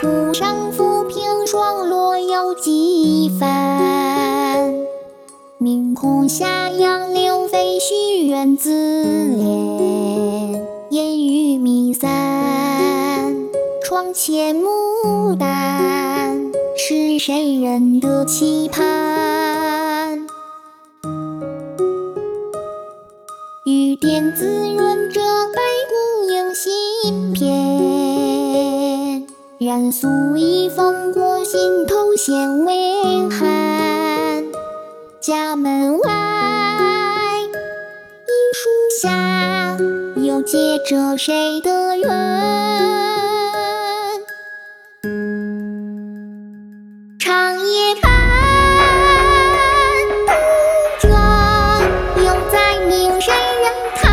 湖上浮萍霜落有几番，明空下杨柳飞絮人自怜。烟雨弥散，窗前牡丹，是谁人的期盼？雨点滋润着白骨映新片，染素衣风过心头显微寒。家门外，一树下，又结着谁的缘？长夜半，独酌，又在命谁人谈？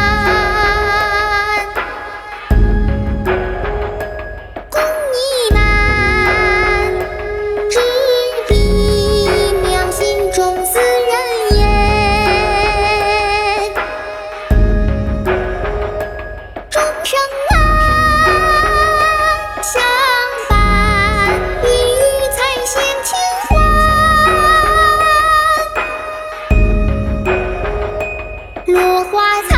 共呢喃，执笔描心中思人言。钟声暗，相伴，一语才现情欢。落花残，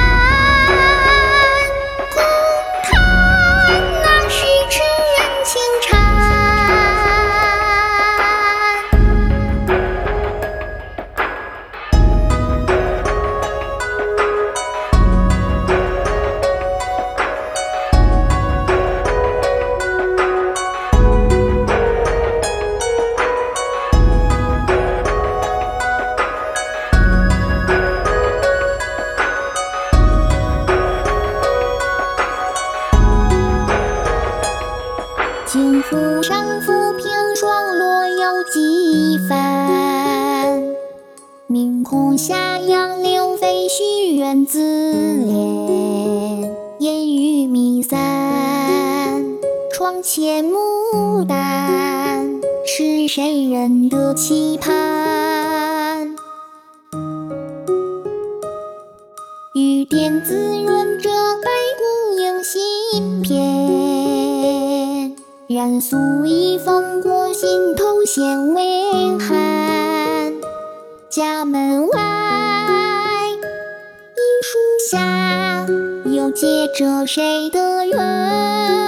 空叹那是痴人情缠。镜湖上浮萍霜落有几番，明空下杨柳飞絮人自怜。烟雨弥散，窗前牡丹，是谁人的期盼？雨点滋润着白骨映新片，染素衣风过心头显微寒。家门外，一树下，又结着谁的缘？